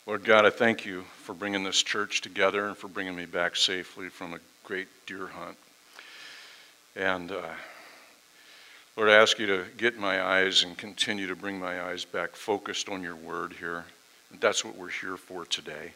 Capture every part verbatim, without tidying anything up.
Lord God, I thank you for bringing this church together and for bringing me back safely from a great deer hunt. And uh, Lord, I ask you to get my eyes and continue to bring my eyes back focused on your word here. And that's what we're here for today.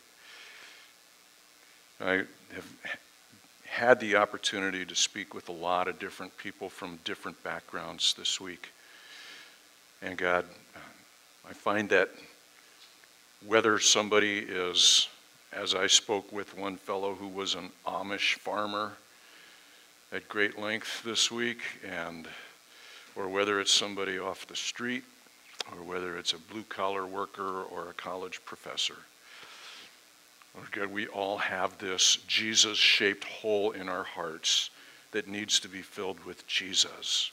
I have had the opportunity to speak with a lot of different people from different backgrounds this week. And God, I find that whether somebody is, as I spoke with one fellow who was an Amish farmer at great length this week, and or whether it's somebody off the street, or whether it's a blue-collar worker or a college professor. Lord God, we all have this Jesus-shaped hole in our hearts that needs to be filled with Jesus.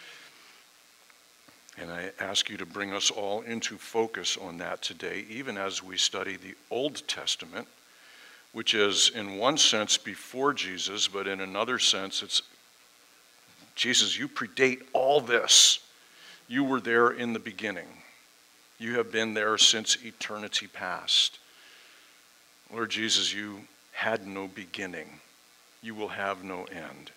And I ask you to bring us all into focus on that today, even as we study the Old Testament, which is in one sense before Jesus, but in another sense it's, Jesus, you predate all this. You were there in the beginning. You have been there since eternity past. Lord Jesus, you had no beginning. You will have no end.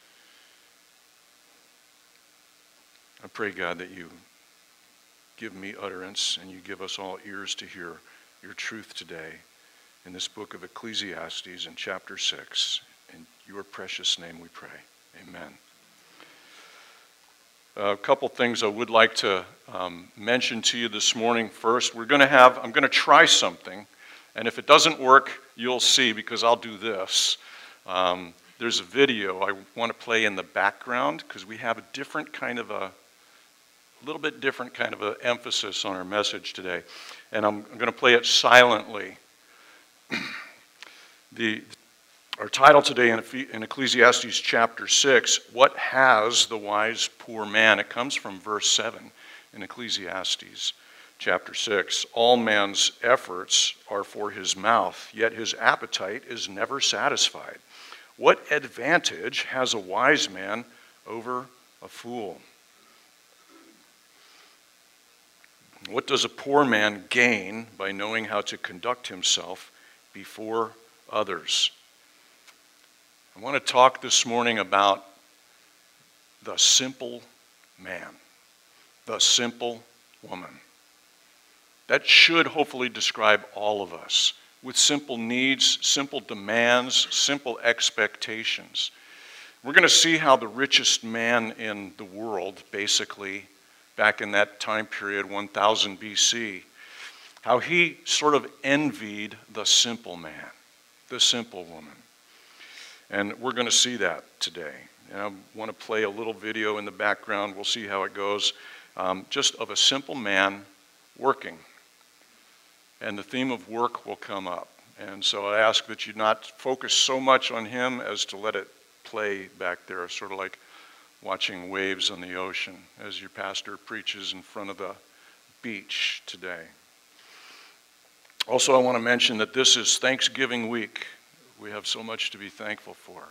I pray, God, that you give me utterance and you give us all ears to hear your truth today in this book of Ecclesiastes in chapter six. In your precious name we pray. Amen. A couple things I would like to um, mention to you this morning. First, we're going to have, I'm going to try something, and if it doesn't work, you'll see because I'll do this. Um, there's a video I want to play in the background because we have a different kind of a A little bit different kind of an emphasis on our message today. And I'm, I'm going to play it silently. the, our title today in, in Ecclesiastes chapter six, What Has the Wise Poor Man? It comes from verse seven in Ecclesiastes chapter six. All man's efforts are for his mouth, yet his appetite is never satisfied. What advantage has a wise man over a fool? What does a poor man gain by knowing how to conduct himself before others? I want to talk this morning about the simple man, the simple woman. That should hopefully describe all of us, with simple needs, simple demands, simple expectations. We're going to see how the richest man in the world, basically, back in that time period, one thousand B C, how he sort of envied the simple man, the simple woman. And we're going to see that today. And I want to play a little video in the background. We'll see how it goes. Um, just of a simple man working. And the theme of work will come up. And so I ask that you not focus so much on him as to let it play back there, sort of like watching waves on the ocean as your pastor preaches in front of the beach today. Also, I want to mention that this is Thanksgiving week. We have so much to be thankful for.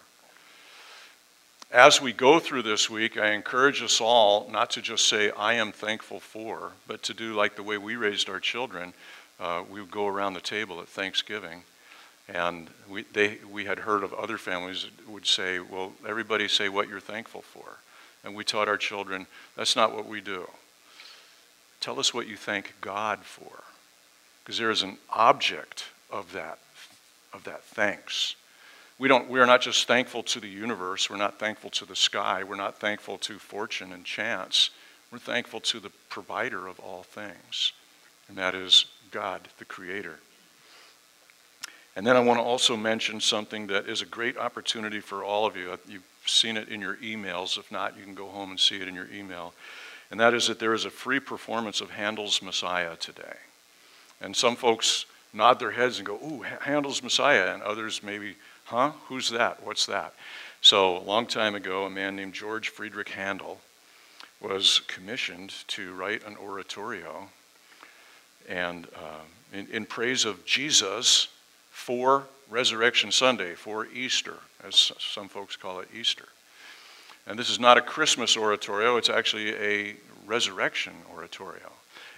As we go through this week, I encourage us all not to just say, I am thankful for, but to do like the way we raised our children. Uh, we would go around the table at Thanksgiving, and we, they, we had heard of other families that would say, well, everybody say what you're thankful for. And we taught our children, that's not what we do. Tell us what you thank God for. Because there is an object of that, of that thanks. We don't, we are not just thankful to the universe. We're not thankful to the sky. We're not thankful to fortune and chance. We're thankful to the provider of all things. And that is God, the Creator. And then I want to also mention something that is a great opportunity for all of you. You've seen it in your emails. If not, you can go home and see it in your email. And that is that there is a free performance of Handel's Messiah today. And some folks nod their heads and go, ooh, Handel's Messiah. And others maybe, huh? Who's that? What's that? So a long time ago, a man named George Friedrich Handel was commissioned to write an oratorio and uh, in, in praise of Jesus for Resurrection Sunday, for Easter, as some folks call it Easter. And this is not a Christmas oratorio, it's actually a resurrection oratorio.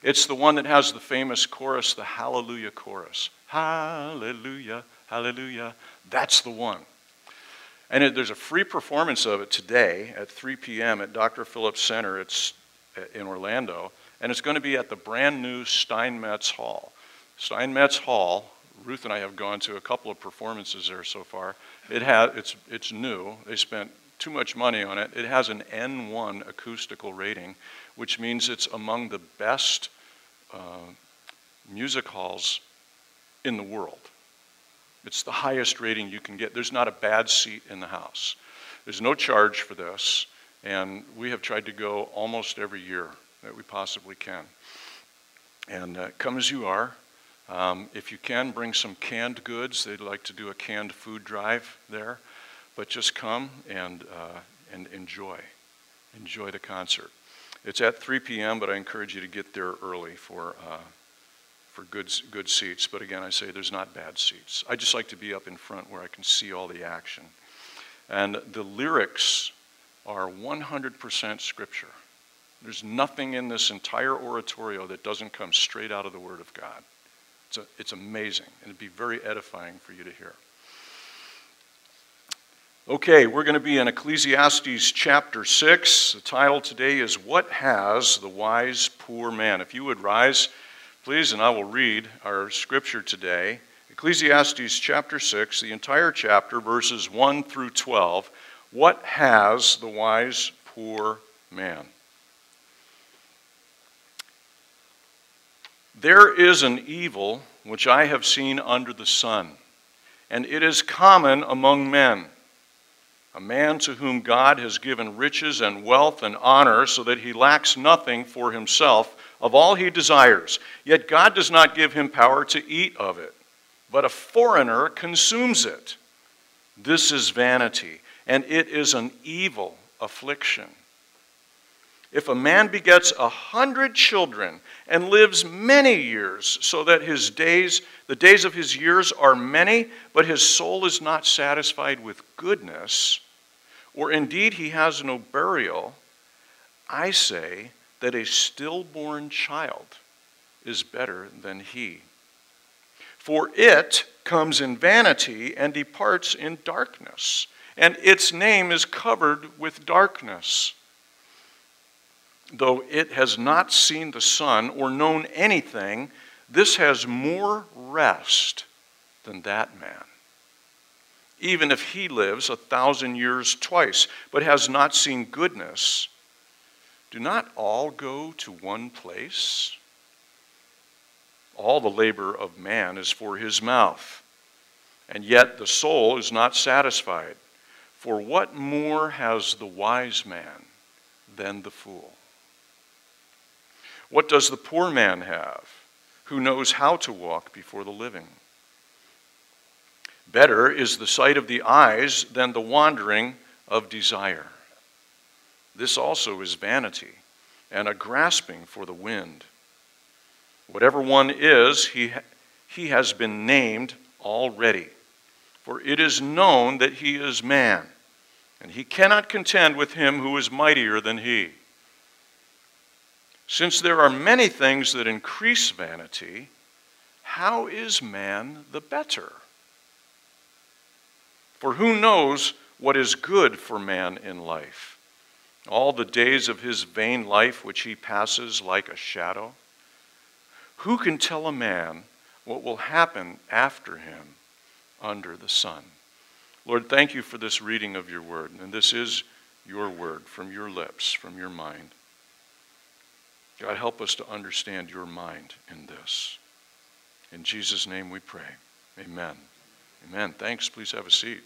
It's the one that has the famous chorus, the Hallelujah chorus. Hallelujah, hallelujah. That's the one. And it, there's a free performance of it today at three p.m. at Doctor Phillips Center. It's in Orlando. And it's going to be at the brand new Steinmetz Hall. Steinmetz Hall, Ruth and I have gone to a couple of performances there so far. It has, it's, it's new. They spent too much money on it. It has an N one acoustical rating, which means it's among the best uh, music halls in the world. It's the highest rating you can get. There's not a bad seat in the house. There's no charge for this, and we have tried to go almost every year that we possibly can. And uh, come as you are. Um, if you can, bring some canned goods. They'd like to do a canned food drive there. But just come and, uh, and enjoy. Enjoy the concert. It's at three p.m., but I encourage you to get there early for, uh, for good, good seats. But again, I say there's not bad seats. I just like to be up in front where I can see all the action. And the lyrics are one hundred percent scripture. There's nothing in this entire oratorio that doesn't come straight out of the Word of God. It's, a, it's amazing, and it'd be very edifying for you to hear. Okay, we're going to be in Ecclesiastes chapter six. The title today is, What Has the Wise Poor Man? If you would rise, please, and I will read our scripture today. Ecclesiastes chapter six, the entire chapter, verses one through twelve. What has the wise poor man? There is an evil which I have seen under the sun, and it is common among men. A man to whom God has given riches and wealth and honor, so that he lacks nothing for himself of all he desires. Yet God does not give him power to eat of it, but a foreigner consumes it. This is vanity, and it is an evil affliction. If a man begets a hundred children and lives many years, so that his days, the days of his years are many, but his soul is not satisfied with goodness, or indeed he has no burial, I say that a stillborn child is better than he. For it comes in vanity and departs in darkness, and its name is covered with darkness. Though it has not seen the sun or known anything, this has more rest than that man. Even if he lives a thousand years twice, but has not seen goodness, do not all go to one place? All the labor of man is for his mouth, and yet the soul is not satisfied. For what more has the wise man than the fool? What does the poor man have, who knows how to walk before the living? Better is the sight of the eyes than the wandering of desire. This also is vanity, and a grasping for the wind. Whatever one is, he, he has been named already. For it is known that he is man, and he cannot contend with him who is mightier than he. Since there are many things that increase vanity, how is man the better? For who knows what is good for man in life? All the days of his vain life which he passes like a shadow? Who can tell a man what will happen after him under the sun? Lord, thank you for this reading of your word. And this is your word from your lips, from your mind. God, help us to understand your mind in this. In Jesus' name we pray. Amen. Amen. Thanks. Please have a seat.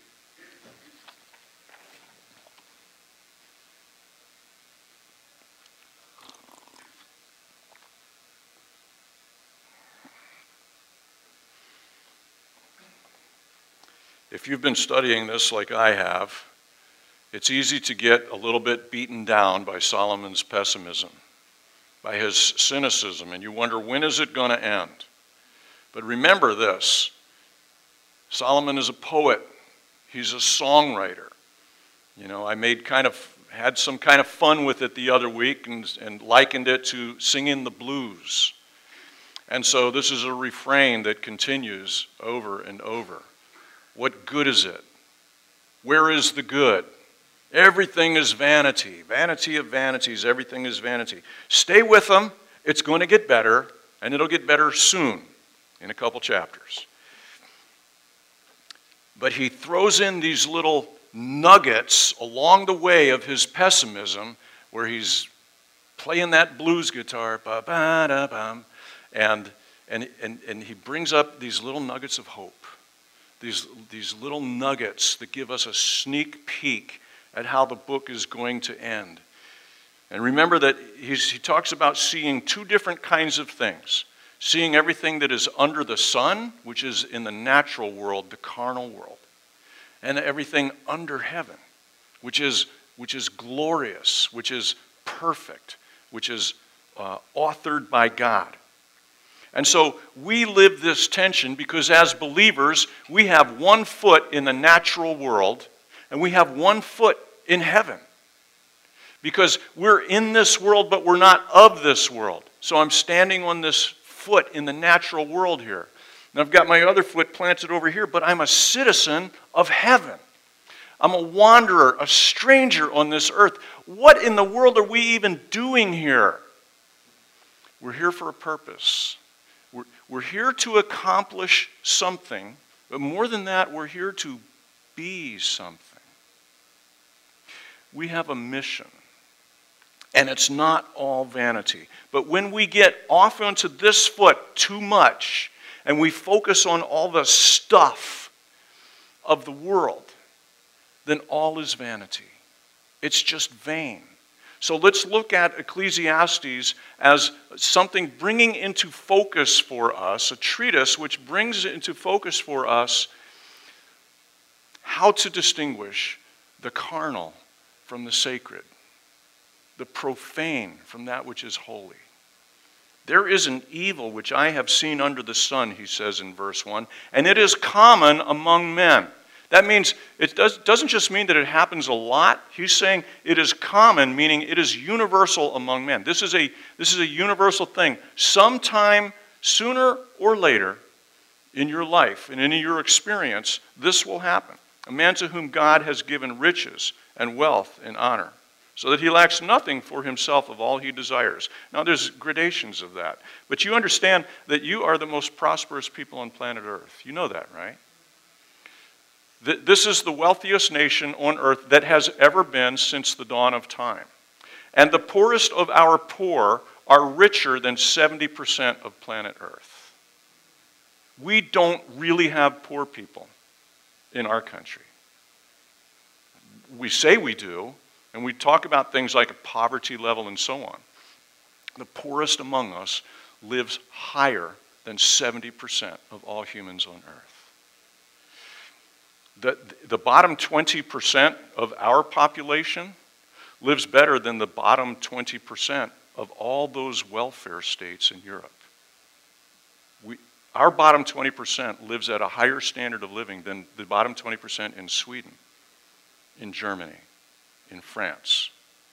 If you've been studying this like I have, it's easy to get a little bit beaten down by Solomon's pessimism, by his cynicism, and you wonder, when is it going to end? But remember this, Solomon is a poet. He's a songwriter. You know, I made kind of had some kind of fun with it the other week and, and likened it to singing the blues. And so this is a refrain that continues over and over. What good is it? Where is the good? Everything is vanity. Vanity of vanities. Everything is vanity. Stay with them. It's going to get better, and it'll get better soon in a couple chapters. But he throws in these little nuggets along the way of his pessimism where he's playing that blues guitar, ba-ba-da-bum, and, and, and, and he brings up these little nuggets of hope, these, these little nuggets that give us a sneak peek at how the book is going to end. And remember that he's, he talks about seeing two different kinds of things. Seeing everything that is under the sun, which is in the natural world, the carnal world. And everything under heaven, which is, which is glorious, which is perfect, which is uh, authored by God. And so we live this tension because as believers, we have one foot in the natural world and we have one foot in heaven. Because we're in this world, but we're not of this world. So I'm standing on this foot in the natural world here. And I've got my other foot planted over here, but I'm a citizen of heaven. I'm a wanderer, a stranger on this earth. What in the world are we even doing here? We're here for a purpose. We're, we're here to accomplish something, but more than that, we're here to be something. We have a mission. And it's not all vanity. But when we get off onto this foot too much, and we focus on all the stuff of the world, then all is vanity. It's just vain. So let's look at Ecclesiastes as something bringing into focus for us, a treatise which brings into focus for us how to distinguish the carnal from the sacred, the profane from that which is holy. There is an evil which I have seen under the sun, he says in verse one, and it is common among men. That means it does, doesn't just mean that it happens a lot. He's saying it is common, meaning it is universal among men. This is a, this is a universal thing. Sometime sooner or later in your life and in your experience, this will happen. A man to whom God has given riches and wealth and honor, so that he lacks nothing for himself of all he desires. Now there's gradations of that. But you understand that you are the most prosperous people on planet Earth. You know that, right? This is the wealthiest nation on earth that has ever been since the dawn of time. And the poorest of our poor are richer than seventy percent of planet Earth. We don't really have poor people in our country. We say we do, and we talk about things like a poverty level and so on. The poorest among us lives higher than seventy percent of all humans on earth. The, the bottom twenty percent of our population lives better than the bottom twenty percent of all those welfare states in Europe. We, our bottom twenty percent lives at a higher standard of living than the bottom twenty percent in Sweden, in Germany, in France.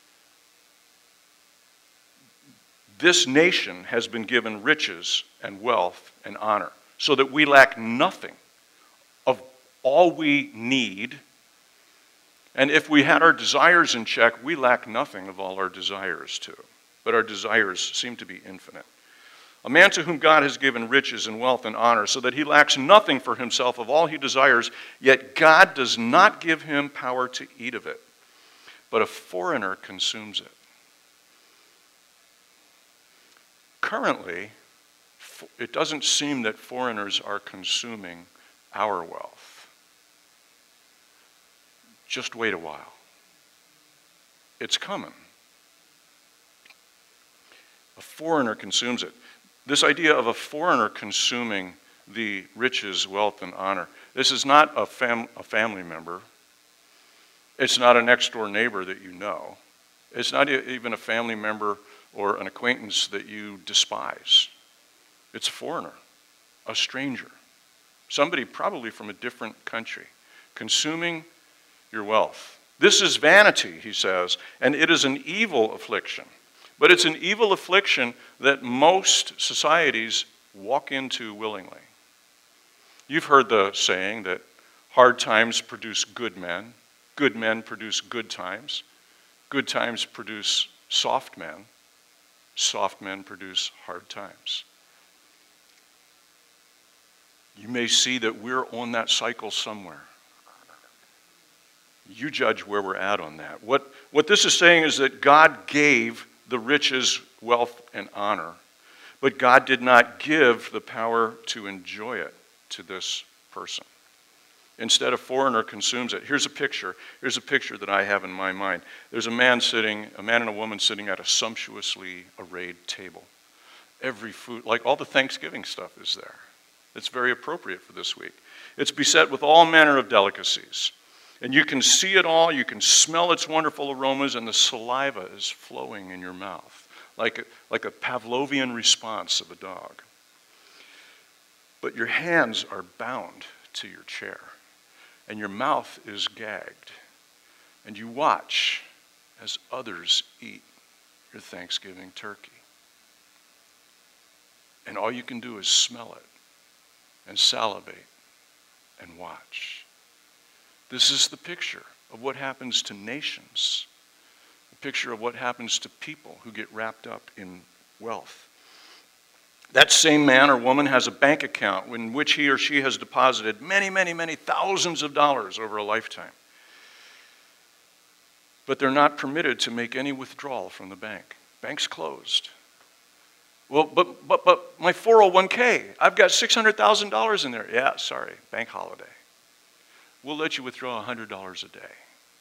This nation has been given riches and wealth and honor so that we lack nothing of all we need. And if we had our desires in check, we lack nothing of all our desires too. But our desires seem to be infinite. A man to whom God has given riches and wealth and honor so that he lacks nothing for himself of all he desires, yet God does not give him power to eat of it, but a foreigner consumes it. Currently, it doesn't seem that foreigners are consuming our wealth. Just wait a while. It's coming. A foreigner consumes it. This idea of a foreigner consuming the riches, wealth, and honor, this is not a, fam- a family member. It's not a next-door neighbor that you know. It's not even a family member or an acquaintance that you despise. It's a foreigner, a stranger, somebody probably from a different country, consuming your wealth This is vanity, he says, and it is an evil affliction. But it's an evil affliction that most societies walk into willingly. You've heard the saying that hard times produce good men, good men produce good times, good times produce soft men, soft men produce hard times. You may see that we're on that cycle somewhere. You judge where we're at on that. What, what this is saying is that God gave the riches, wealth, and honor, but God did not give the power to enjoy it to this person. Instead, a foreigner consumes it. Here's a picture. Here's a picture that I have in my mind. There's a man sitting, a man and a woman sitting at a sumptuously arrayed table. Every food, like all the Thanksgiving stuff is there. It's very appropriate for this week. It's beset with all manner of delicacies. And you can see it all, you can smell its wonderful aromas, and the saliva is flowing in your mouth, like a, like a Pavlovian response of a dog. But your hands are bound to your chair, and your mouth is gagged, and you watch as others eat your Thanksgiving turkey. And all you can do is smell it, and salivate, and watch. This is the picture of what happens to nations, the picture of what happens to people who get wrapped up in wealth. That same man or woman has a bank account in which he or she has deposited many, many, many thousands of dollars over a lifetime. But they're not permitted to make any withdrawal from the bank. Bank's closed. Well, but, but, but my four oh one k, I've got six hundred thousand dollars in there. Yeah, sorry, bank holiday. We'll let you withdraw one hundred dollars a day.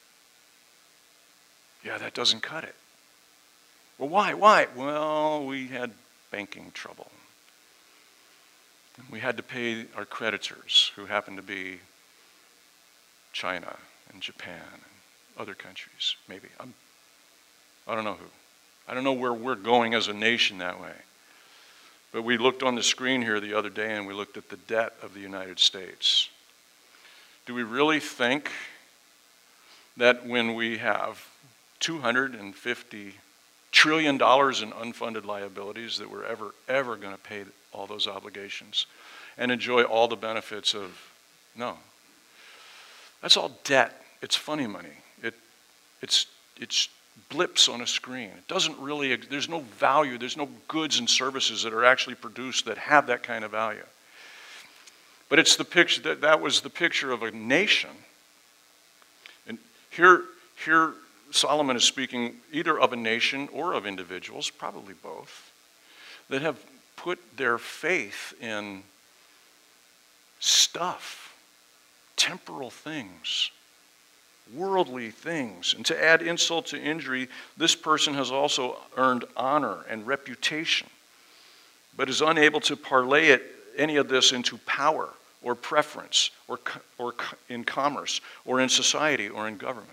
Yeah, that doesn't cut it. Well, why? Why? Well, we had banking trouble. And we had to pay our creditors, who happen to be China and Japan and other countries, maybe. I'm, I don't know who. I don't know where we're going as a nation that way. But we looked on the screen here the other day and we looked at the debt of the United States. Do we really think that when we have two hundred fifty trillion dollars in unfunded liabilities that we're ever, ever going to pay all those obligations and enjoy all the benefits of, no. That's all debt. It's funny money. It, it's, it's blips on a screen. It doesn't really, there's no value, there's no goods and services that are actually produced that have that kind of value. But it's the picture, that, that was the picture of a nation. And here, here Solomon is speaking either of a nation or of individuals, probably both, that have put their faith in stuff, temporal things, worldly things. And to add insult to injury, this person has also earned honor and reputation, but is unable to parlay it, any of this, into power or preference or, or in commerce or in society or in government.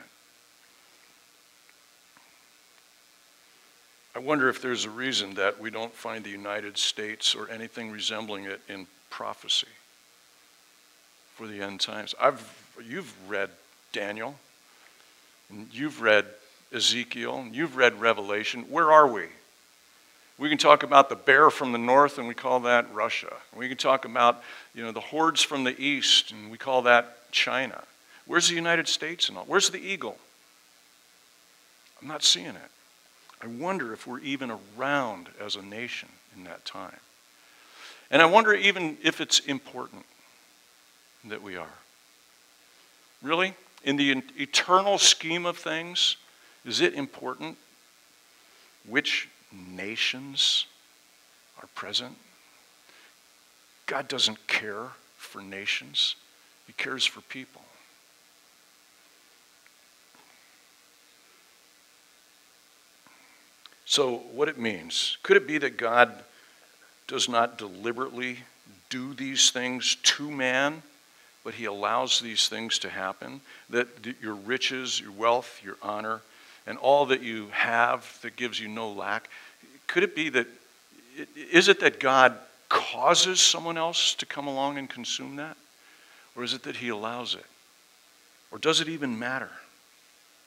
I wonder if there's a reason that we don't find the United States or anything resembling it in prophecy for the end times. I've, you've read Daniel, and you've read Ezekiel, and you've read Revelation. Where are we? We can talk about the bear from the north, and we call that Russia. We can talk about, you know, the hordes from the east, and we call that China. Where's the United States and all? Where's the eagle? I'm not seeing it. I wonder if we're even around as a nation in that time. And I wonder even if it's important that we are. Really? In the eternal scheme of things, is it important which nations are present? God doesn't care for nations. He cares for people. So what it means, could it be that God does not deliberately do these things to man, but he allows these things to happen? That your riches, your wealth, your honor, and all that you have that gives you no lack, could it be that, is it that God causes someone else to come along and consume that? Or is it that he allows it? Or does it even matter?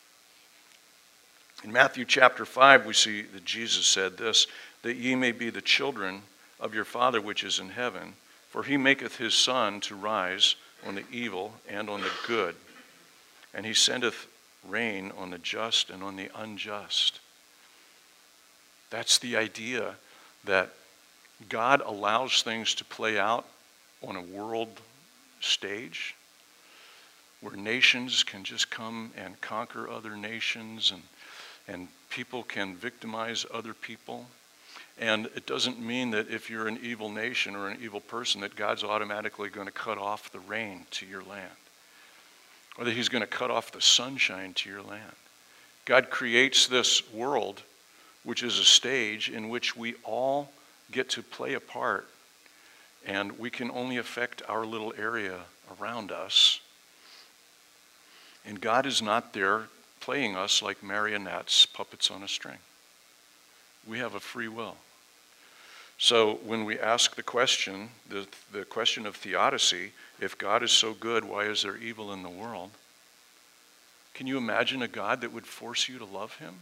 In Matthew chapter five, we see that Jesus said this, that ye may be the children of your Father which is in heaven, for he maketh his sun to rise on the evil and on the good, and he sendeth rain on the just and on the unjust. That's the idea that God allows things to play out on a world stage where nations can just come and conquer other nations, and and people can victimize other people. And it doesn't mean that if you're an evil nation or an evil person that God's automatically going to cut off the rain to your land, or that he's going to cut off the sunshine to your land. God creates this world, which is a stage in which we all get to play a part, and we can only affect our little area around us. And God is not there playing us like marionettes, puppets on a string. We have a free will. So when we ask the question, the, the question of theodicy, if God is so good, why is there evil in the world? Can you imagine a God that would force you to love him?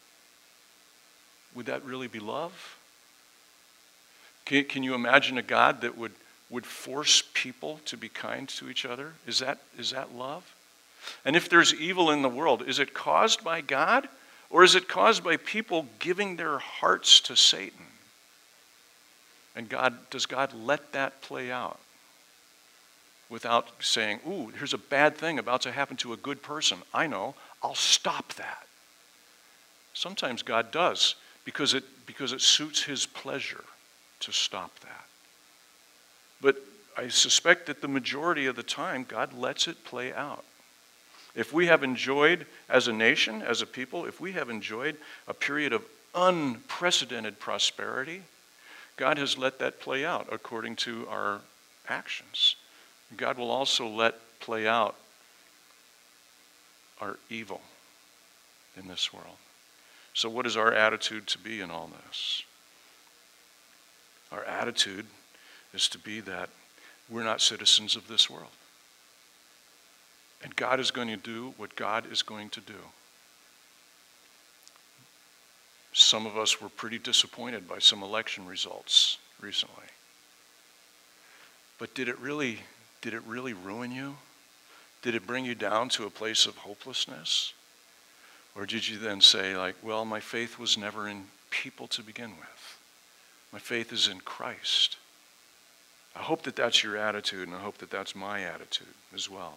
Would that really be love? Can, can you imagine a God that would, would force people to be kind to each other? Is that, is that love? And if there's evil in the world, is it caused by God, or is it caused by people giving their hearts to Satan? And God, does God let that play out without saying, ooh, here's a bad thing about to happen to a good person. I know, I'll stop that. Sometimes God does, because it, because it suits his pleasure to stop that. But I suspect that the majority of the time, God lets it play out. If we have enjoyed, as a nation, as a people, if we have enjoyed a period of unprecedented prosperity, God has let that play out according to our actions. God will also let play out our evil in this world. So what is our attitude to be in all this? Our attitude is to be that we're not citizens of this world. And God is going to do what God is going to do. Some of us were pretty disappointed by some election results recently. But did it really, did it really ruin you? Did it bring you down to a place of hopelessness? Or did you then say, like, well, my faith was never in people to begin with. My faith is in Christ. I hope that that's your attitude, and I hope that that's my attitude as well.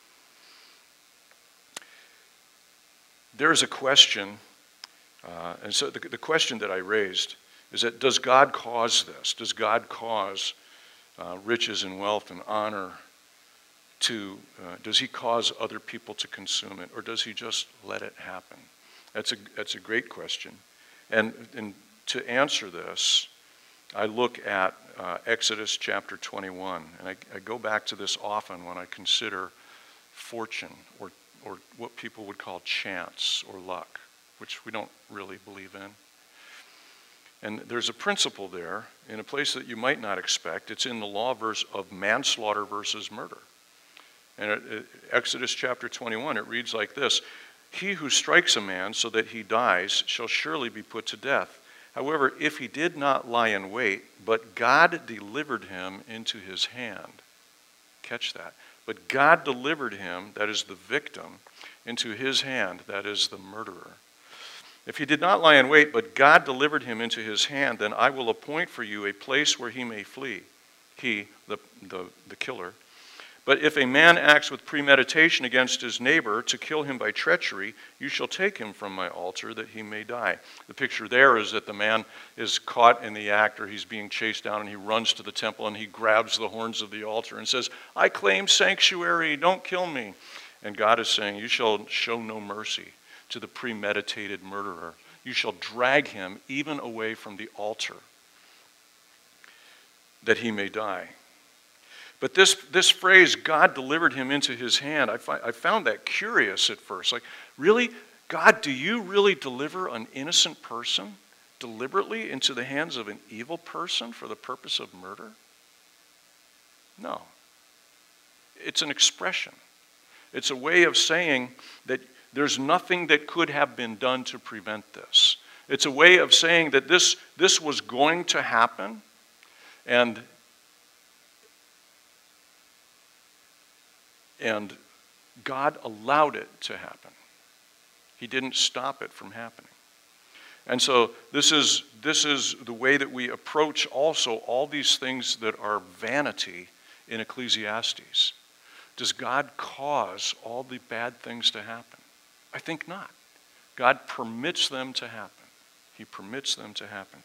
There is a question, uh, and so the, the question that I raised is that does God cause this? Does God cause uh, riches and wealth and honor to, uh, does he cause other people to consume it, or does he just let it happen? That's a, that's a great question. And, and to answer this, I look at uh, Exodus chapter twenty-one, and I, I go back to this often when I consider fortune, or or what people would call chance or luck, which we don't really believe in. And there's a principle there in a place that you might not expect. It's in the law verse of manslaughter versus murder. And it, it, Exodus chapter twenty-one, it reads like this: he who strikes a man so that he dies shall surely be put to death. However, if he did not lie in wait, but God delivered him into his hand. Catch that. But God delivered him, that is the victim, into his hand, that is the murderer. If he did not lie in wait, but God delivered him into his hand, then I will appoint for you a place where he may flee, he, the, the, the killer. But if a man acts with premeditation against his neighbor to kill him by treachery, you shall take him from my altar that he may die. The picture there is that the man is caught in the act, or he's being chased down, and he runs to the temple and he grabs the horns of the altar and says, I claim sanctuary, don't kill me. And God is saying, you shall show no mercy to the premeditated murderer. You shall drag him even away from the altar that he may die. But this, this phrase, God delivered him into his hand, I, fi- I found that curious at first. Like, really? God, do you really deliver an innocent person deliberately into the hands of an evil person for the purpose of murder? No. It's an expression. It's a way of saying that, There's nothing that could have been done to prevent this. It's a way of saying that this, this was going to happen, and, and God allowed it to happen. He didn't stop it from happening. And so this is, this is the way that we approach also all these things that are vanity in Ecclesiastes. Does God cause all the bad things to happen? I think not. God permits them to happen. He permits them to happen.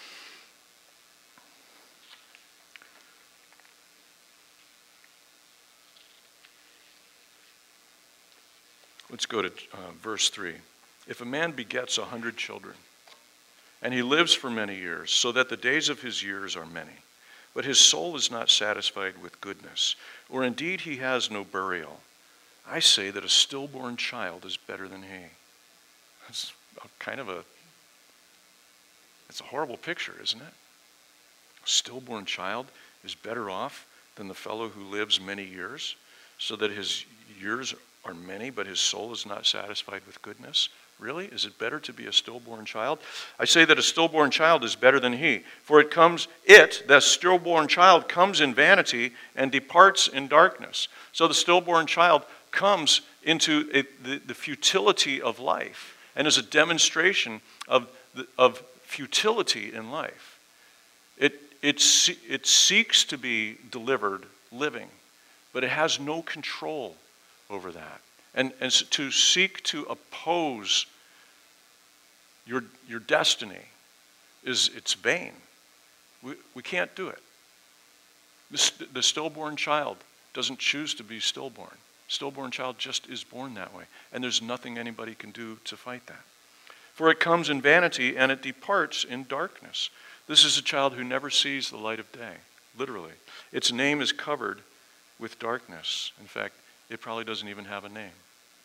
Let's go to uh, verse three. If a man begets a hundred children, and he lives for many years, so that the days of his years are many, but his soul is not satisfied with goodness, or indeed he has no burial, I say that a stillborn child is better than he. That's a kind of a, it's a horrible picture, isn't it? A stillborn child is better off than the fellow who lives many years, so that his years are many, but his soul is not satisfied with goodness. Really? Is it better to be a stillborn child? I say that a stillborn child is better than he. For it comes, it, the stillborn child, comes in vanity and departs in darkness. So the stillborn child comes into it, the, the futility of life and is a demonstration of, the, of futility in life. It, it, it seeks to be delivered living, but it has no control over that. And, and to seek to oppose your, your destiny is, it's vain. We, we can't do it. The, the stillborn child doesn't choose to be stillborn. Stillborn child just is born that way. And there's nothing anybody can do to fight that. For it comes in vanity and it departs in darkness. This is a child who never sees the light of day, literally. Its name is covered with darkness. In fact, it probably doesn't even have a name.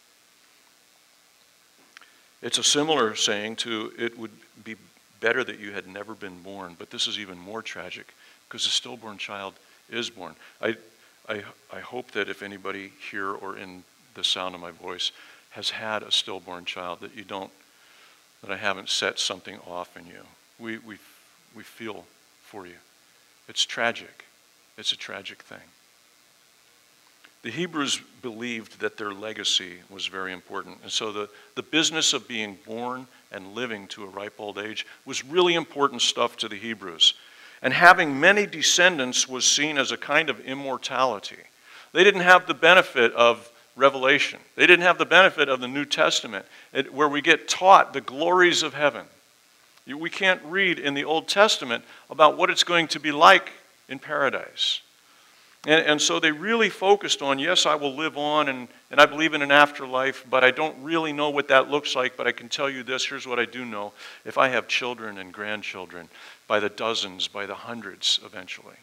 It's a similar saying to, it would be better that you had never been born, but this is even more tragic because a stillborn child is born. I, I, I hope that if anybody here or in the sound of my voice has had a stillborn child, that you don't, that I haven't set something off in you. We, we, we feel for you. It's tragic. It's a tragic thing. The Hebrews believed that their legacy was very important. And so the, the business of being born and living to a ripe old age was really important stuff to the Hebrews. And having many descendants was seen as a kind of immortality. They didn't have the benefit of Revelation. They didn't have the benefit of the New Testament, where we get taught the glories of heaven. We can't read in the Old Testament about what it's going to be like in paradise. And, and so they really focused on, yes, I will live on, and, and I believe in an afterlife, but I don't really know what that looks like, but I can tell you this, here's what I do know. If I have children and grandchildren, by the dozens, by the hundreds eventually.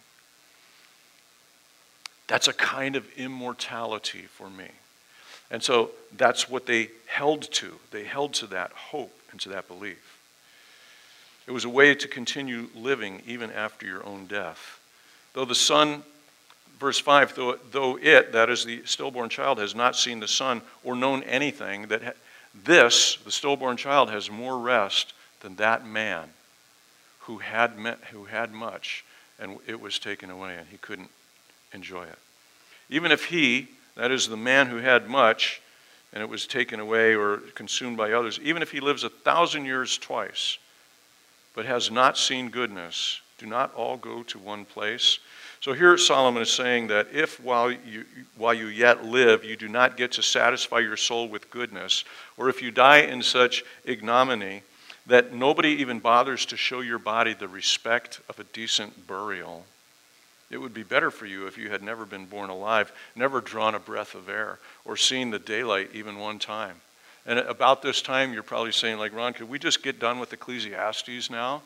That's a kind of immortality for me. And so that's what they held to. They held to that hope and to that belief. It was a way to continue living even after your own death. Though the Son... Verse five, though, though it, that is the stillborn child, has not seen the sun or known anything, that ha- this, the stillborn child, has more rest than that man who had, met, who had much and it was taken away and he couldn't enjoy it. Even if he, that is the man who had much and it was taken away or consumed by others, even if he lives a thousand years twice but has not seen goodness, do not all go to one place? So here Solomon is saying that if while you, while you yet live, you do not get to satisfy your soul with goodness, or if you die in such ignominy that nobody even bothers to show your body the respect of a decent burial, it would be better for you if you had never been born alive, never drawn a breath of air, or seen the daylight even one time. And about this time, you're probably saying, like, Ron, could we just get done with Ecclesiastes now?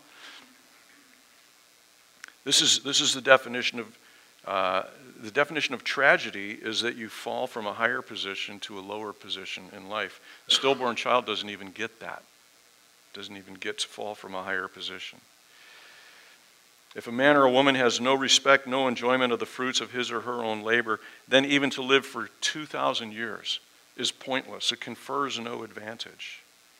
This is, this is the definition of, uh, the definition of tragedy is that you fall from a higher position to a lower position in life. The stillborn child doesn't even get that. Doesn't even get to fall from a higher position. If a man or a woman has no respect, no enjoyment of the fruits of his or her own labor, then even to live for two thousand years. is pointless. It confers no advantage.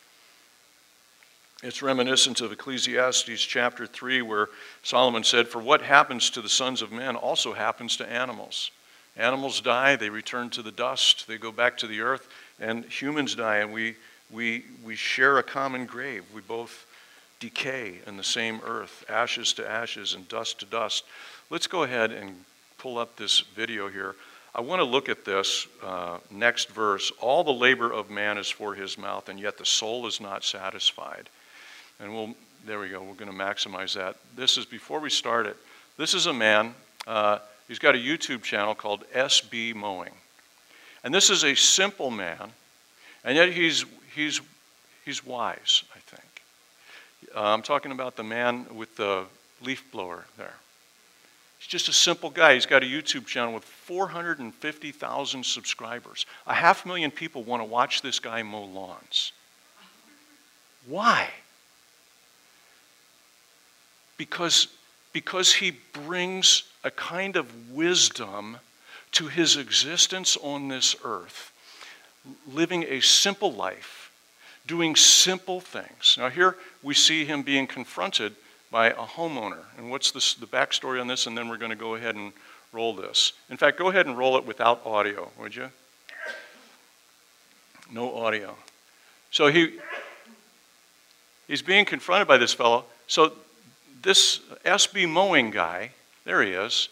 It's reminiscent of Ecclesiastes chapter three, where Solomon said, "For what happens to the sons of men also happens to animals. Animals die, they return to the dust, they go back to the earth, and humans die, and we, we, we share a common grave. We both decay in the same earth, ashes to ashes and dust to dust." Let's go ahead and pull up this video here. I want to look at this uh, next verse. "All the labor of man is for his mouth, and yet the soul is not satisfied." And we'll, there we go, we're going to maximize that. This is, before we start it, this is a man, uh, he's got a YouTube channel called S B Mowing. And this is a simple man, and yet he's, he's, he's wise, I think. Uh, I'm talking about the man with the leaf blower there. He's just a simple guy. He's got a YouTube channel with four hundred fifty thousand subscribers. A half million people want to watch this guy mow lawns. Why? Because, because he brings a kind of wisdom to his existence on this earth, living a simple life, doing simple things. Now here we see him being confronted by a homeowner. And what's this, the backstory on this? And then we're going to go ahead and roll this. In fact, go ahead and roll it without audio, would you? No audio. So he, he's being confronted by this fellow. So this S B Mowing guy, there he is,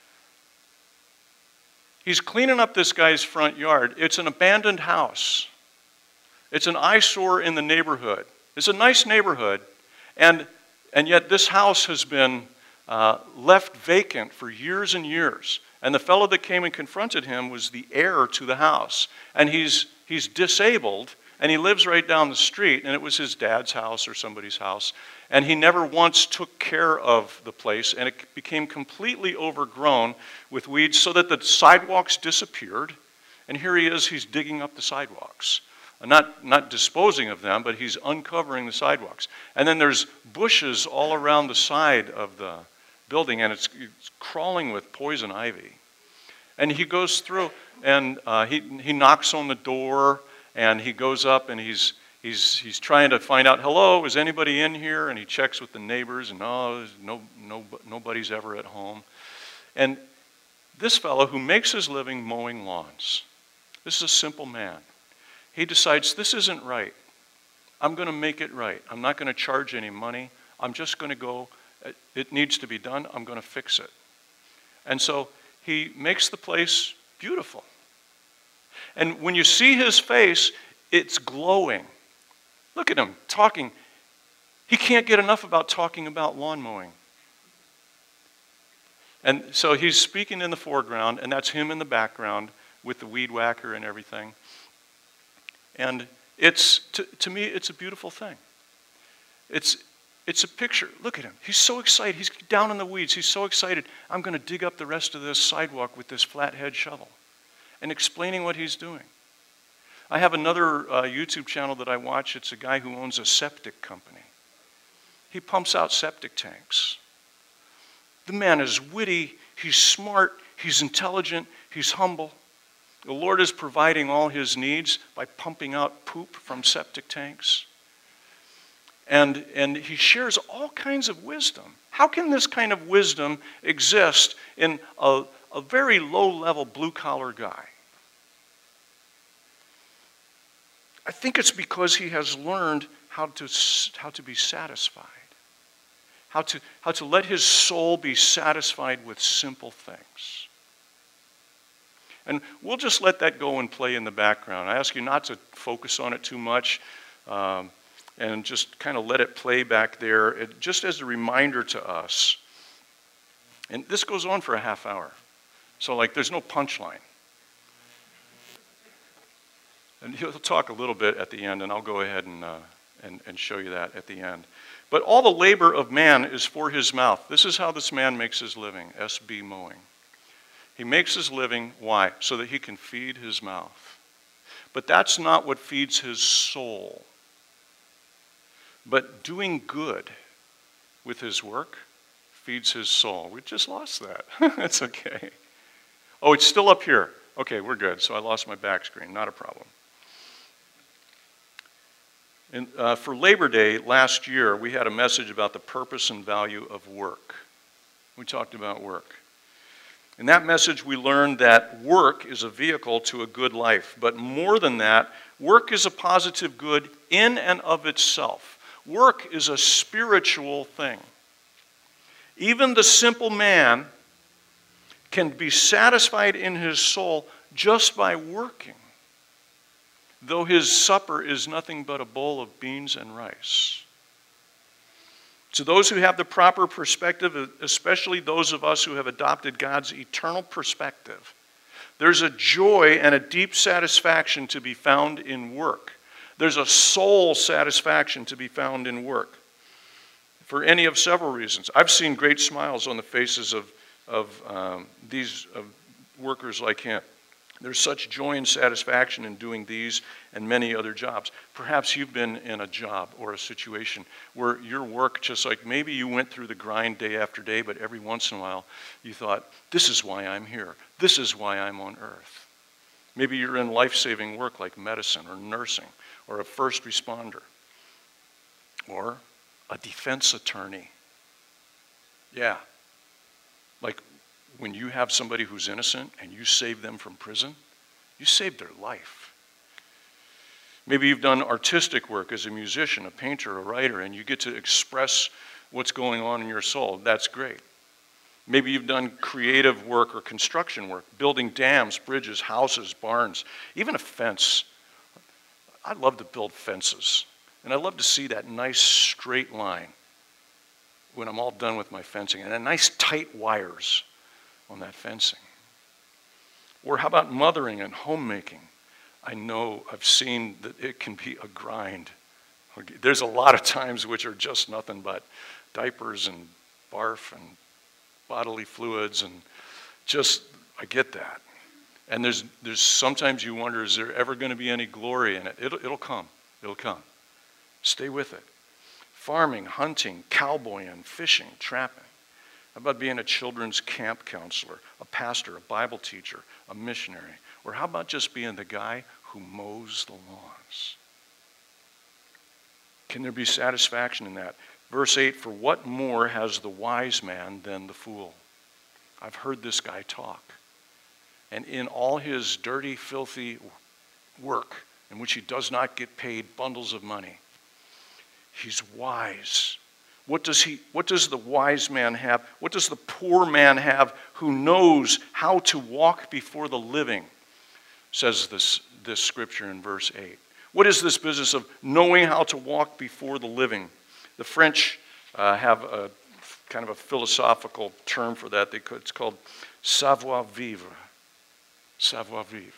he's cleaning up this guy's front yard. It's an abandoned house. It's an eyesore in the neighborhood. It's a nice neighborhood, and, and yet this house has been uh, left vacant for years and years. And the fellow that came and confronted him was the heir to the house. And he's, he's disabled, and he lives right down the street, and it was his dad's house or somebody's house. And he never once took care of the place, and it became completely overgrown with weeds so that the sidewalks disappeared. And here he is, he's digging up the sidewalks. Not, not disposing of them, but he's uncovering the sidewalks. And then there's bushes all around the side of the building, and it's, it's crawling with poison ivy. And he goes through, and uh, he, he knocks on the door, and he goes up, and he's, he's, he's trying to find out, "Hello, is anybody in here?" And he checks with the neighbors, and oh, no, no, nobody's ever at home. And this fellow, who makes his living mowing lawns, this is a simple man. He decides, this isn't right. I'm going to make it right. I'm not going to charge any money. I'm just going to go, it needs to be done. I'm going to fix it. And so he makes the place beautiful. And when you see his face, it's glowing. Look at him talking. He can't get enough about talking about lawn mowing. And so he's speaking in the foreground, and that's him in the background with the weed whacker and everything. And it's, to, to me, it's a beautiful thing. It's, it's a picture. Look at him. He's so excited. He's down in the weeds. He's so excited. I'm going to dig up the rest of this sidewalk with this flathead shovel, and explaining what he's doing. I have another uh, YouTube channel that I watch. It's a guy who owns a septic company. He pumps out septic tanks. The man is witty. He's smart. He's intelligent. He's humble. The Lord is providing all his needs by pumping out poop from septic tanks. And, and he shares all kinds of wisdom. How can this kind of wisdom exist in a, a very low-level blue-collar guy? I think it's because he has learned how to, how to be satisfied, how to, how to let his soul be satisfied with simple things. And we'll just let that go and play in the background. I ask you not to focus on it too much, um, and just kind of let it play back there, it, just as a reminder to us. And this goes on for a half hour. So like there's no punchline. And he'll talk a little bit at the end, and I'll go ahead and, uh, and, and show you that at the end. But all the labor of man is for his mouth. This is how this man makes his living, S B Mowing. He makes his living, why? So that he can feed his mouth. But that's not what feeds his soul. But doing good with his work feeds his soul. We just lost that. That's okay. Oh, it's still up here. Okay, we're good. So I lost my back screen. Not a problem. And, uh, for Labor Day last year, we had a message about the purpose and value of work. We talked about work. In that message, we learned that work is a vehicle to a good life. But more than that, work is a positive good in and of itself. Work is a spiritual thing. Even the simple man can be satisfied in his soul just by working, though his supper is nothing but a bowl of beans and rice. To those who have the proper perspective, especially those of us who have adopted God's eternal perspective, there's a joy and a deep satisfaction to be found in work. There's a soul satisfaction to be found in work. For any of several reasons. I've seen great smiles on the faces of, of um, these of workers like him. There's such joy and satisfaction in doing these and many other jobs. Perhaps you've been in a job or a situation where your work, just like maybe you went through the grind day after day, but every once in a while you thought, this is why I'm here. This is why I'm on earth. Maybe you're in life-saving work like medicine or nursing or a first responder or a defense attorney. Yeah. Like when you have somebody who's innocent and you save them from prison, you saved their life. Maybe you've done artistic work as a musician, a painter, a writer, and you get to express what's going on in your soul. That's great. Maybe you've done creative work or construction work, building dams, bridges, houses, barns, even a fence. I love to build fences. And I love to see that nice straight line when I'm all done with my fencing, and a nice tight wires on that fencing. Or how about mothering and homemaking? I know I've seen that it can be a grind. There's a lot of times which are just nothing but diapers and barf and bodily fluids, and just, I get that. And there's there's sometimes you wonder, is there ever going to be any glory in it? It'll, it'll come. It'll come. Stay with it. Farming, hunting, cowboying, fishing, trapping. How about being a children's camp counselor, a pastor, a Bible teacher, a missionary? Or how about just being the guy who mows the lawns? Can there be satisfaction in that? Verse eight, for what more has the wise man than the fool? I've heard this guy talk. And in all his dirty, filthy work, in which he does not get paid bundles of money, he's wise. What does he, what does the wise man have? What does the poor man have who knows how to walk before the living? Says this, this scripture in verse eight. What is this business of knowing how to walk before the living? The French uh, have a kind of a philosophical term for that. They could, it's called savoir-vivre. Savoir-vivre.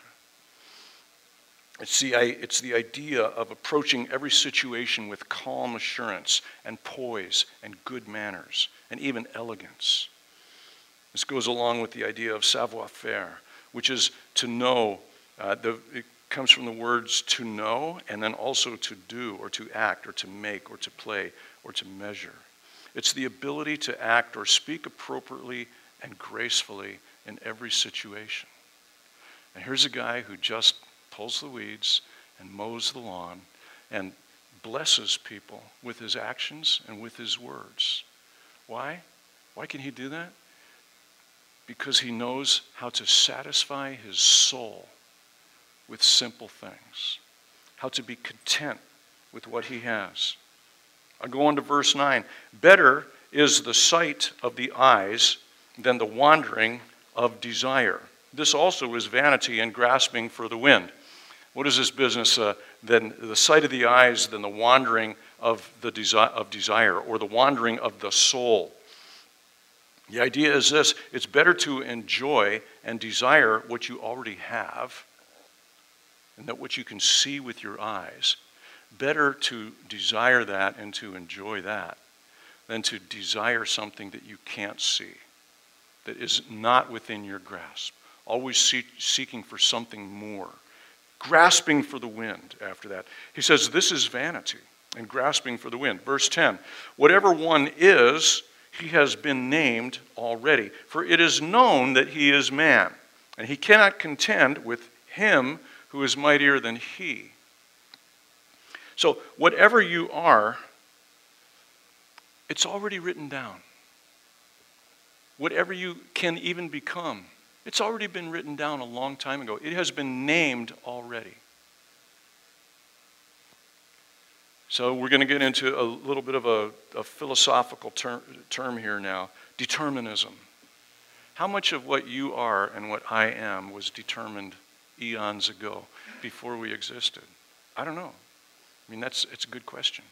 It's the, it's the idea of approaching every situation with calm assurance and poise and good manners and even elegance. This goes along with the idea of savoir-faire, which is to know. Uh, the, it comes from the words to know and then also to do or to act or to make or to play or to measure. It's the ability to act or speak appropriately and gracefully in every situation. And here's a guy who just pulls the weeds and mows the lawn and blesses people with his actions and with his words. Why? Why can he do that? Because he knows how to satisfy his soul with simple things, how to be content with what he has. I'll go on to verse nine. Better is the sight of the eyes than the wandering of desire. This also is vanity and grasping for the wind. What is this business? Uh, than the sight of the eyes than the wandering of the desi- of desire, or the wandering of the soul. The idea is this: it's better to enjoy and desire what you already have, and that what you can see with your eyes. Better to desire that and to enjoy that than to desire something that you can't see, that is not within your grasp. Always see- seeking for something more. Grasping for the wind after that. He says this is vanity and grasping for the wind. Verse ten, whatever one is, he has been named already. For it is known that he is man. And he cannot contend with him who is mightier than he. So whatever you are, it's already written down. Whatever you can even become, it's already been written down a long time ago. It has been named already. So we're going to get into a little bit of a, a philosophical term, term here now. Determinism. How much of what you are and what I am was determined eons ago, before we existed? I don't know. I mean, that's it's a good question.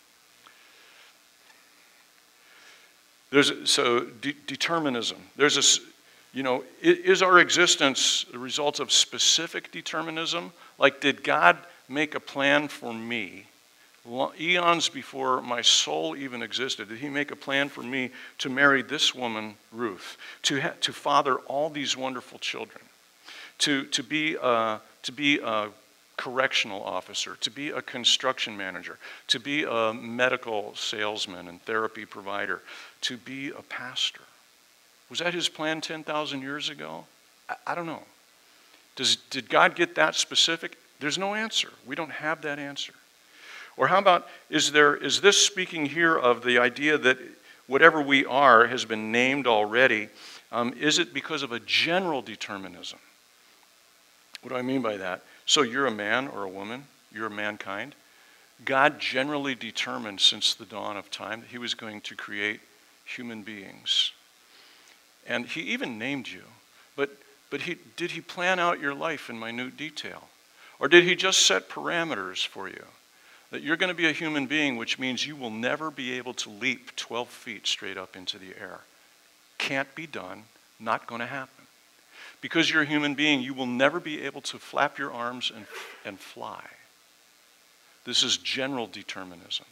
There's a, so de- determinism. There's a, you know, is our existence the result of specific determinism? Like, did God make a plan for me eons before my soul even existed? Did he make a plan for me to marry this woman, Ruth, to ha- to father all these wonderful children, to to be a, to be a correctional officer, to be a construction manager, to be a medical salesman and therapy provider, to be a pastor? Was that his plan ten thousand years ago? I, I don't know. Does did God get that specific? There's no answer. We don't have that answer. Or how about, is there, is this speaking here of the idea that whatever we are has been named already? Um, is it because of a general determinism? What do I mean by that? So you're a man or a woman, you're mankind. God generally determined since the dawn of time that he was going to create human beings. And he even named you. But, but he, did he plan out your life in minute detail? Or did he just set parameters for you? That you're going to be a human being, which means you will never be able to leap twelve feet straight up into the air. Can't be done, not going to happen. Because you're a human being, you will never be able to flap your arms and, and fly. This is general determinism.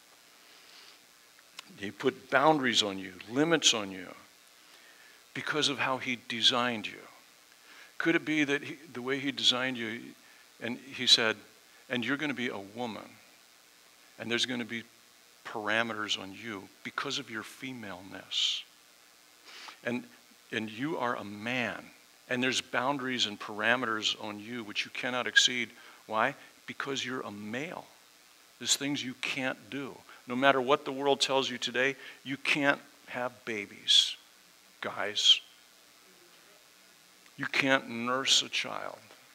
He put boundaries on you, limits on you, because of how he designed you. Could it be that he, the way he designed you, and he said, and you're going to be a woman, and there's going to be parameters on you because of your femaleness. And, and you are a man, and there's boundaries and parameters on you which you cannot exceed. Why? Because you're a male. There's things you can't do. No matter what the world tells you today, you can't have babies, guys. You can't nurse a child.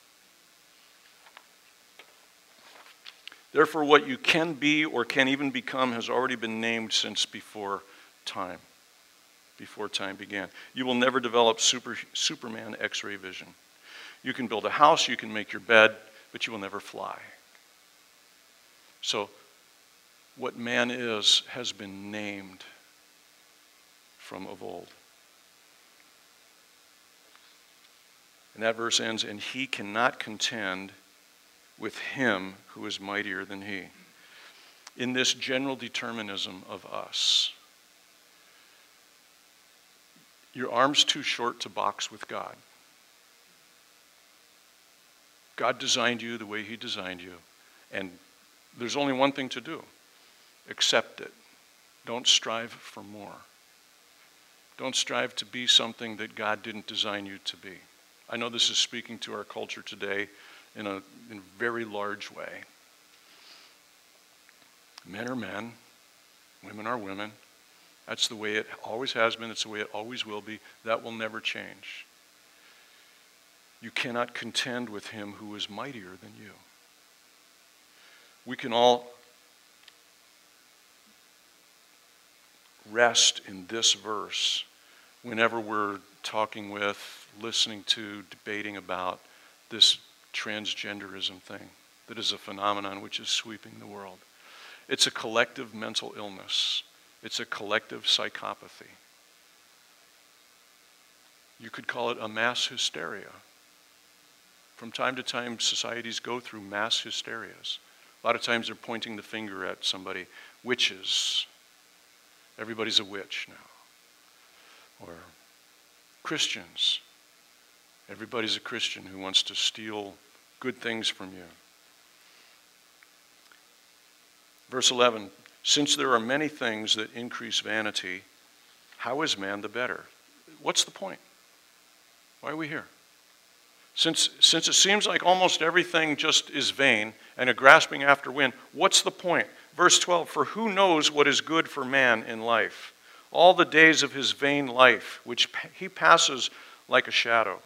Therefore, what you can be or can even become has already been named since before time, before time began. You will never develop super, Superman X-ray vision. You can build a house, you can make your bed, but you will never fly. So, what man is has been named from of old. And that verse ends, and he cannot contend with him who is mightier than he. In this general determinism of us, your arm's too short to box with God. God designed you the way he designed you, and there's only one thing to do. Accept it. Don't strive for more. Don't strive to be something that God didn't design you to be. I know this is speaking to our culture today in a, in a very large way. Men are men, women are women. That's the way it always has been, it's the way it always will be. That will never change. You cannot contend with him who is mightier than you. We can all rest in this verse whenever we're talking with, listening to, debating about this transgenderism thing that is a phenomenon which is sweeping the world. It's a collective mental illness. It's a collective psychopathy. You could call it a mass hysteria. From time to time, societies go through mass hysterias. A lot of times they're pointing the finger at somebody. Witches. Everybody's a witch now. Or Christians. Everybody's a Christian who wants to steal good things from you. Verse eleven, since there are many things that increase vanity, how is man the better? What's the point? Why are we here? Since, since it seems like almost everything just is vain and a grasping after wind, what's the point? Verse twelve, for who knows what is good for man in life? All the days of his vain life, which he passes like a shadow.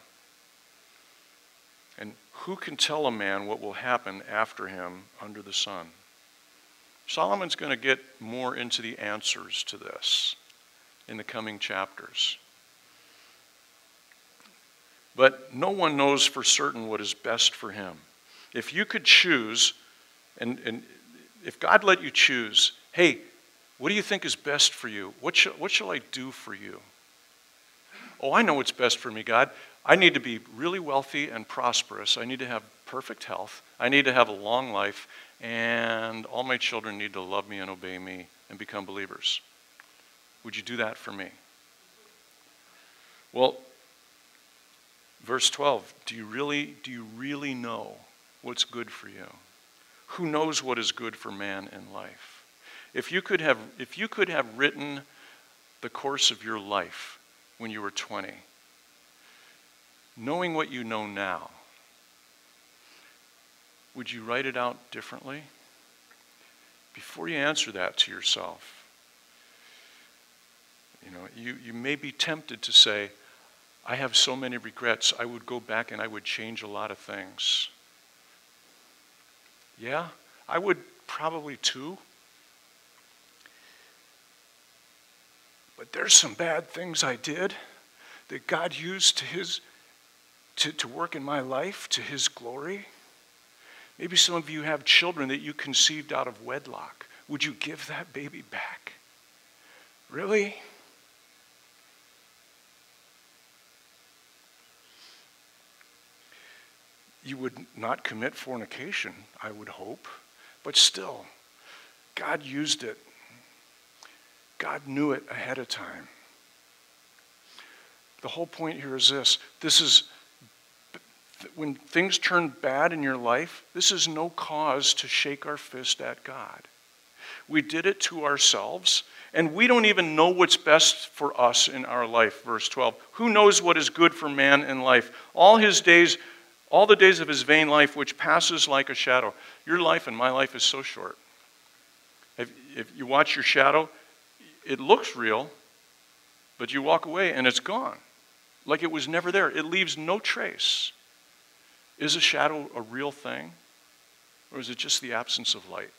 And who can tell a man what will happen after him under the sun? Solomon's going to get more into the answers to this in the coming chapters. But no one knows for certain what is best for him. If you could choose, and, and if God let you choose, hey, what do you think is best for you? What shall, what shall I do for you? Oh, I know what's best for me, God. I need to be really wealthy and prosperous. I need to have perfect health. I need to have a long life. And all my children need to love me and obey me and become believers. Would you do that for me? Well, verse twelve, do you really, do you really know what's good for you? Who knows what is good for man in life? If you could have, if you could have written the course of your life when you were twenty, knowing what you know now, would you write it out differently? Before you answer that to yourself, you know, you, you may be tempted to say, I have so many regrets, I would go back and I would change a lot of things. Yeah, I would probably too. But there's some bad things I did that God used to his to, to work in my life to his glory. Maybe some of you have children that you conceived out of wedlock. Would you give that baby back? Really? You would not commit fornication, I would hope. But still, God used it. God knew it ahead of time. The whole point here is this. This is, when things turn bad in your life, this is no cause to shake our fist at God. We did it to ourselves, and we don't even know what's best for us in our life. Verse twelve, who knows what is good for man in life? All his days, all the days of his vain life, which passes like a shadow. Your life and my life is so short. If, if you watch your shadow, it looks real, but you walk away and it's gone. Like it was never there. It leaves no trace. Is a shadow a real thing? Or is it just the absence of light?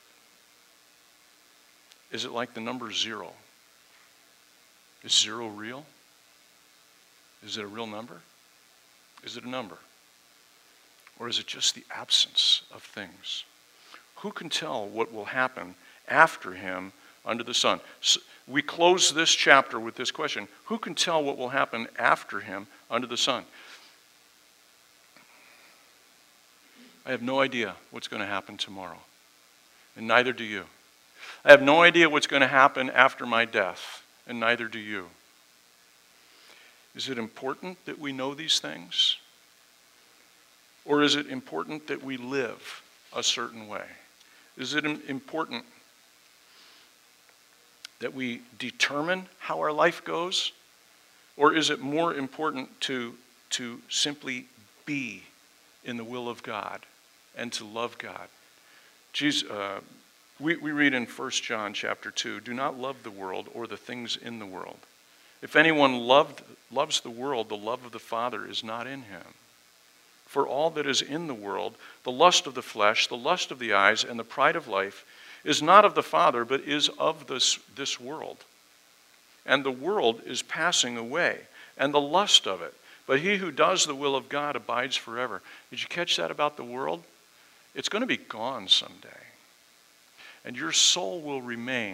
Is it like the number zero? Is zero real? Is it a real number? Is it a number? Or is it just the absence of things? Who can tell what will happen after him under the sun? So we close this chapter with this question. Who can tell what will happen after him under the sun? I have no idea what's going to happen tomorrow. And neither do you. I have no idea what's going to happen after my death. And neither do you. Is it important that we know these things? Or is it important that we live a certain way? Is it important that we determine how our life goes? Or is it more important to, to simply be in the will of God and to love God? Jesus, uh, we, we read in First John chapter two, do not love the world or the things in the world. If anyone loved, loves the world, the love of the Father is not in him. For all that is in the world, the lust of the flesh, the lust of the eyes, and the pride of life, is not of the Father, but is of this, this world. And the world is passing away, and the lust of it. But he who does the will of God abides forever. Did you catch that about the world? It's going to be gone someday. And your soul will remain.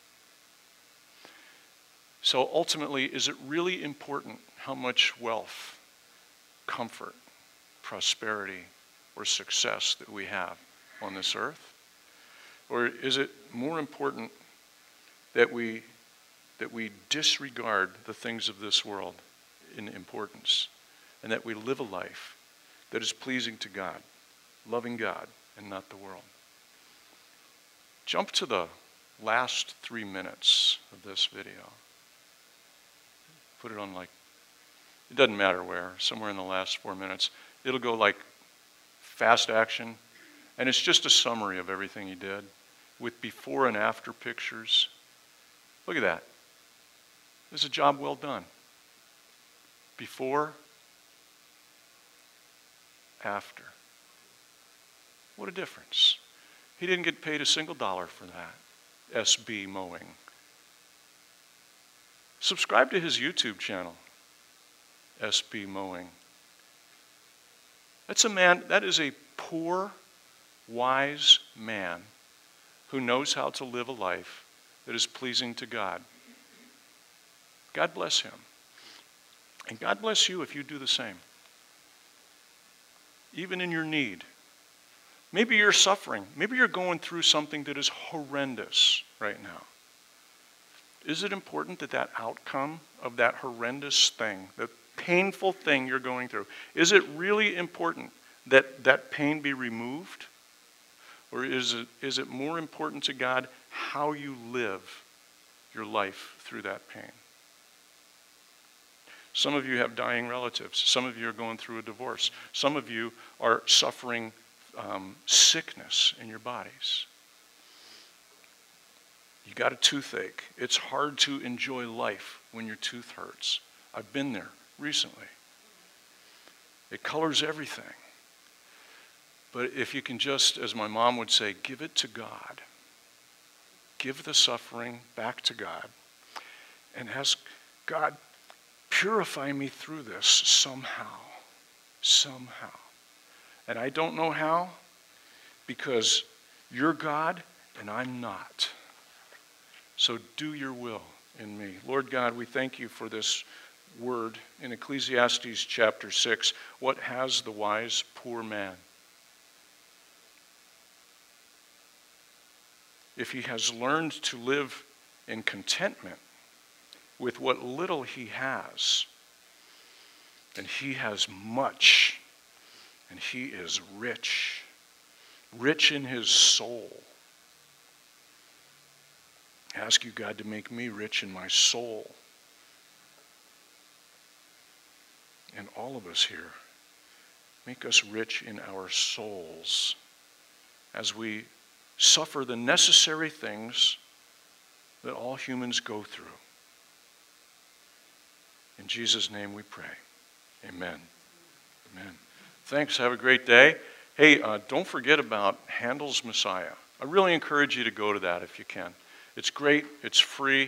So ultimately, is it really important how much wealth, comfort, prosperity, or success that we have on this earth? Or is it more important that we that we disregard the things of this world in importance, and that we live a life that is pleasing to God, loving God and not the world? Jump to the last three minutes of this video. Put it on, like, it doesn't matter where, somewhere in the last four minutes. It'll go like fast action, and it's just a summary of everything he did with before and after pictures. Look at that. This is a job well done. Before, after. What a difference. He didn't get paid a single dollar for that. S B Mowing. Subscribe to his YouTube channel, S B Mowing. That's a man, that is a poor, wise man who knows how to live a life that is pleasing to God. God bless him. And God bless you if you do the same. Even in your need. Maybe you're suffering. Maybe you're going through something that is horrendous right now. Is it important that that outcome of that horrendous thing, the painful thing you're going through, is it really important that that pain be removed? Or is it, is it more important to God how you live your life through that pain? Some of you have dying relatives. Some of you are going through a divorce. Some of you are suffering um, sickness in your bodies. You got a toothache. It's hard to enjoy life when your tooth hurts. I've been there recently. It colors everything. But if you can just, as my mom would say, give it to God. Give the suffering back to God. And ask God, purify me through this somehow. Somehow. And I don't know how, because you're God and I'm not. So do your will in me. Lord God, we thank you for this word in Ecclesiastes chapter six. What has the wise poor man? If he has learned to live in contentment with what little he has, then he has much, and he is rich, rich in his soul. I ask you, God, to make me rich in my soul. And all of us here, make us rich in our souls as we suffer the necessary things that all humans go through. In Jesus' name we pray. Amen. Amen. Thanks. Have a great day. Hey, uh, don't forget about Handel's Messiah. I really encourage you to go to that if you can. It's great. It's free.